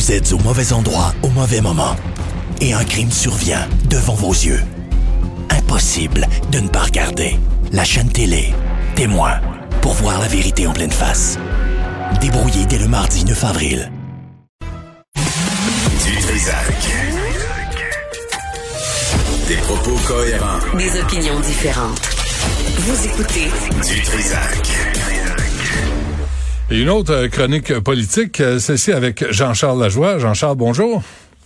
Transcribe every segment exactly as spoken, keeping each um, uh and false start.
Vous êtes au mauvais endroit au mauvais moment. Et un crime survient devant vos yeux. Impossible de ne pas regarder. La chaîne télé Témoin pour voir la vérité en pleine face. Débrouillé dès le mardi neuf avril. Du Trisac. Des propos cohérents. Des opinions différentes. Vous écoutez Du Trisac. Et une autre chronique politique, celle-ci avec Jean-Charles Lajoie. Jean-Charles, bonjour.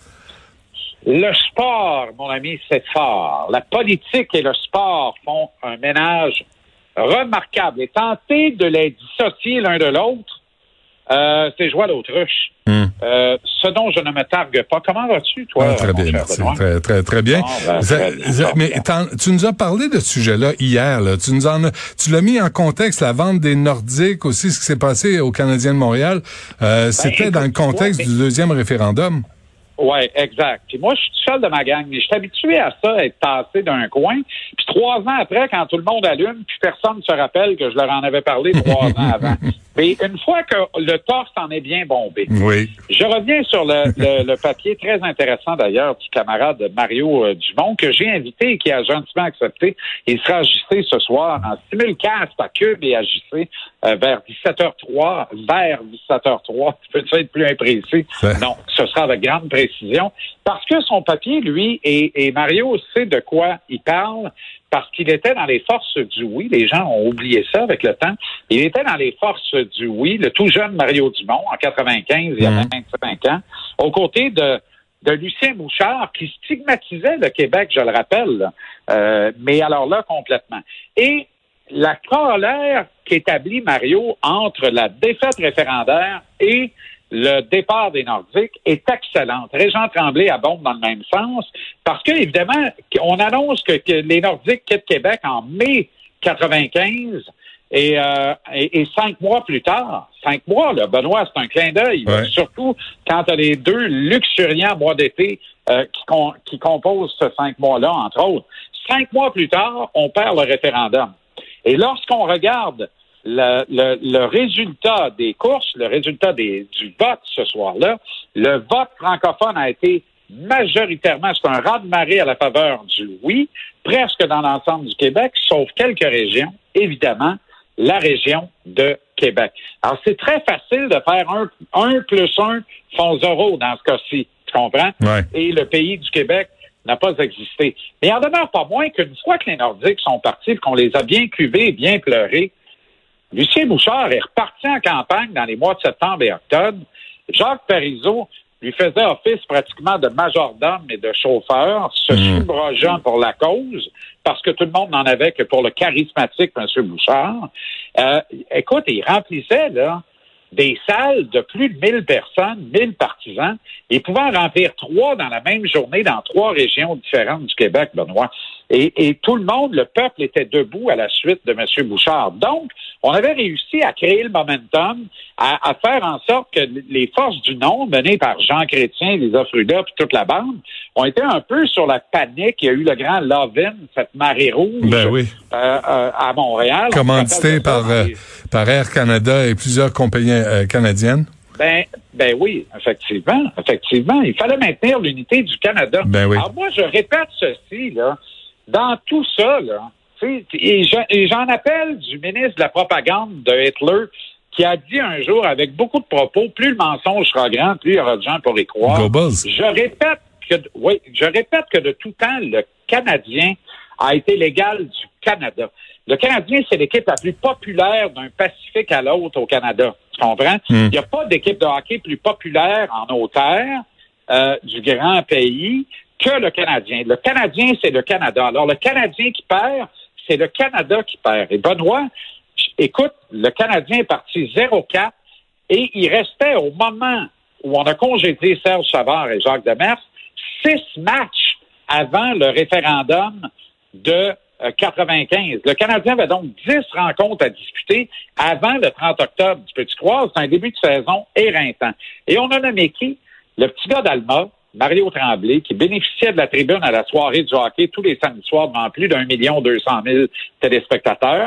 Le sport, mon ami, c'est fort. La politique et le sport font un ménage remarquable. Et tenter de les dissocier l'un de l'autre, euh, c'est jouer à l'autruche. Mm. Euh, ce dont je ne me targue pas. Comment vas-tu, toi? Ah, très bien, merci. Très, très, très bien. Oh, ben, ça, très bien. Ça, mais tu nous as parlé de ce sujet-là hier. Là. Tu nous en as, tu l'as mis en contexte, la vente des Nordiques, aussi ce qui s'est passé aux Canadiens de Montréal. Euh, ben, c'était écoute, dans le contexte ouais, mais... du deuxième référendum. Oui, exact. Puis moi, je suis seul de ma gang, mais je suis habitué à ça, à être tassé d'un coin. Puis trois ans après, quand tout le monde allume, puis personne ne se rappelle que je leur en avais parlé trois ans avant. Mais une fois que le torse en est bien bombé, oui. Je reviens sur le, le, le papier très intéressant d'ailleurs du camarade Mario euh, Dumont que j'ai invité et qui a gentiment accepté. Il sera ajusté ce soir en simulcast à Cube et à J C euh, vers dix-sept heures trois, vers dix-sept heures trois. Peux-tu être plus imprécis? Ouais. Non, ce sera avec grande précision. Parce que son papier, lui, et, et Mario sait de quoi il parle, parce qu'il était dans les forces du oui. Les gens ont oublié ça avec le temps. Il était dans les forces du oui, le tout jeune Mario Dumont, en quatre-vingt-quinze, il y avait vingt-cinq ans, aux côtés de, de Lucien Bouchard, qui stigmatisait le Québec, je le rappelle, euh, mais alors là, complètement. Et la colère qu'établit Mario entre la défaite référendaire et le départ des Nordiques est excellente. Régent Tremblay abonde dans le même sens parce que, évidemment, on annonce que, que les Nordiques quittent Québec en mai quatre-vingt-quinze et, euh, et, et cinq mois plus tard, cinq mois, là, Benoît, c'est un clin d'œil, ouais. Surtout quand tu as les deux luxuriants mois d'été euh, qui, con, qui composent ce cinq mois-là, entre autres. Cinq mois plus tard, on perd le référendum. Et lorsqu'on regarde Le, le, le résultat des courses, le résultat des, du vote ce soir-là, le vote francophone a été majoritairement, c'est un raz-de-marée à la faveur du oui, presque dans l'ensemble du Québec, sauf quelques régions, évidemment, la région de Québec. Alors, c'est très facile de faire un, un plus un font zéro dans ce cas-ci, tu comprends? Ouais. Et le pays du Québec n'a pas existé. Mais il en demeure pas moins qu'une fois que les Nordiques sont partis, qu'on les a bien cuvés et bien pleurés, Lucien Bouchard est reparti en campagne dans les mois de septembre et octobre. Jacques Parizeau lui faisait office pratiquement de majordome et de chauffeur, se mmh. subrogeant pour la cause, parce que tout le monde n'en avait que pour le charismatique M. Bouchard. Euh, écoute, il remplissait là des salles de plus de mille personnes, mille partisans. Il pouvait en remplir trois dans la même journée dans trois régions différentes du Québec, Benoît. Et, et tout le monde, le peuple était debout à la suite de M. Bouchard. Donc, on avait réussi à créer le momentum, à, à faire en sorte que les forces du non, menées par Jean Chrétien, Lisa Fruda, puis toute la bande, ont été un peu sur la panique. Il y a eu le grand Love-in, cette marée rouge ben oui. euh, euh, à Montréal. Commandité par, euh, par Air Canada et plusieurs compagnies euh, canadiennes. Ben, ben oui, effectivement, effectivement. Il fallait maintenir l'unité du Canada. Ben oui. Alors moi, je répète ceci, là. Dans tout ça, là, et j'en appelle du ministre de la propagande de Hitler qui a dit un jour avec beaucoup de propos, plus le mensonge sera grand, plus il y aura de gens pour y croire. Je répète que, oui, je répète que de tout temps, le Canadien a été l'égal du Canada. Le Canadien, c'est l'équipe la plus populaire d'un Pacifique à l'autre au Canada. Tu comprends? Mm. Il n'y a pas d'équipe de hockey plus populaire en haute terre euh, du grand pays que le Canadien. Le Canadien, c'est le Canada. Alors, le Canadien qui perd, c'est le Canada qui perd. Et Benoît, écoute, le Canadien est parti zéro quatre et il restait au moment où on a congédié Serge Savard et Jacques Demers six matchs avant le référendum de euh, quatre-vingt-quinze. Le Canadien avait donc dix rencontres à disputer avant le trente octobre. Tu peux-tu croire? C'est un début de saison éreintant. Et on a nommé qui? Le petit gars d'Alma, Mario Tremblay, qui bénéficiait de la tribune à la soirée du hockey tous les samedis soirs devant plus d'un million deux cent mille téléspectateurs,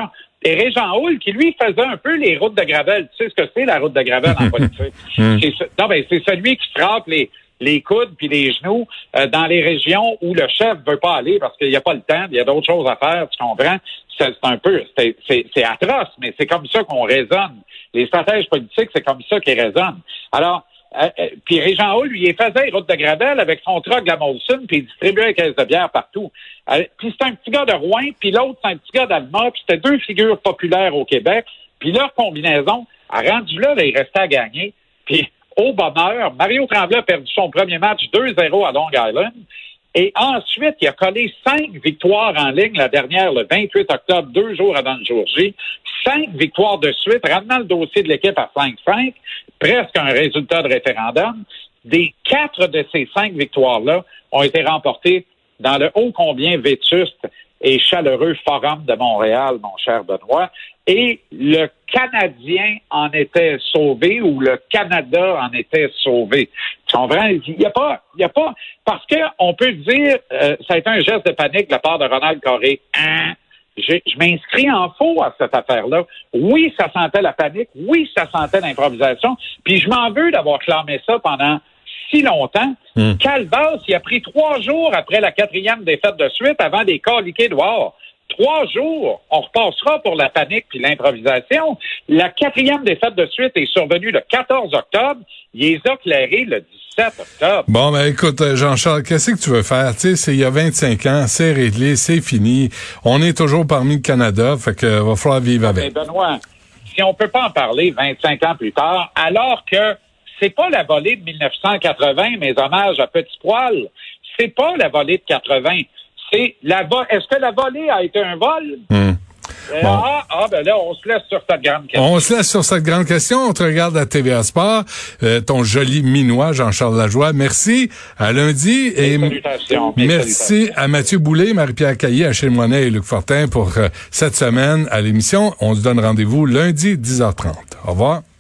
et Régent Houle, qui lui faisait un peu les routes de gravel. Tu sais ce que c'est, la route de gravel en politique? c'est, non, ben, c'est celui qui frappe les, les coudes puis les genoux euh, dans les régions où le chef veut pas aller parce qu'il n'y a pas le temps, il y a d'autres choses à faire, tu comprends? C'est, c'est un peu, c'est, c'est, c'est atroce, mais c'est comme ça qu'on raisonne. Les stratèges politiques, c'est comme ça qu'ils raisonnent. Alors, Euh, euh, puis Régent Houle, lui, il faisait les routes de gravel avec son truck de la Molson, puis il distribuait les caisses de bière partout. Euh, puis c'est un petit gars de Rouen, puis l'autre, c'est un petit gars d'Alma, puis c'était deux figures populaires au Québec. Puis leur combinaison, a rendu là, là, il restait à gagner. Puis au bonheur, Mario Tremblay a perdu son premier match deux zéro à Long Island. Et ensuite, il a collé cinq victoires en ligne, la dernière le vingt-huit octobre, deux jours avant le jour J. Cinq victoires de suite, ramenant le dossier de l'équipe à cinq cinq, presque un résultat de référendum. Des quatre de ces cinq victoires-là ont été remportées dans le ô combien vétuste et chaleureux Forum de Montréal, mon cher Benoît. Et le Canadien en était sauvé ou le Canada en était sauvé. Tu comprends? Il n'y a pas, il y a pas, parce que on peut dire, euh, ça a été un geste de panique de la part de Ronald Coré. Hein? Je, je m'inscris en faux à cette affaire-là. Oui, ça sentait la panique. Oui, ça sentait l'improvisation. Puis je m'en veux d'avoir clamé ça pendant si longtemps. Mmh. Calvas, il a pris trois jours après la quatrième défaite de suite avant des cas liqués dehors. Trois jours, on repassera pour la panique puis l'improvisation. La quatrième défaite de suite est survenue le quatorze octobre. Il les a clairés le dix-sept octobre. Bon, ben écoute, Jean-Charles, qu'est-ce que tu veux faire? Tu sais, c'est il y a vingt-cinq ans, c'est réglé, c'est fini. On est toujours parmi le Canada, fait que va falloir vivre avec. Mais Benoît, si on peut pas en parler vingt-cinq ans plus tard, alors que c'est pas la volée de dix-neuf cent quatre-vingts, mes hommages à Petit Poil, c'est pas la volée de quatre-vingts. C'est la vo- Est-ce que la volée a été un vol? Mmh. Euh, bon. ah, ah, ben là, on se laisse sur cette grande question. On se laisse sur cette grande question. On te regarde à T V A Sport. Euh, ton joli minois, Jean-Charles Lajoie. Merci. À lundi. Et, et salutations. Merci salutations. à Mathieu Boulay, Marie-Pierre Caillé, Achille Moinet et Luc Fortin pour euh, cette semaine à l'émission. On se donne rendez-vous lundi, dix heures trente. Au revoir.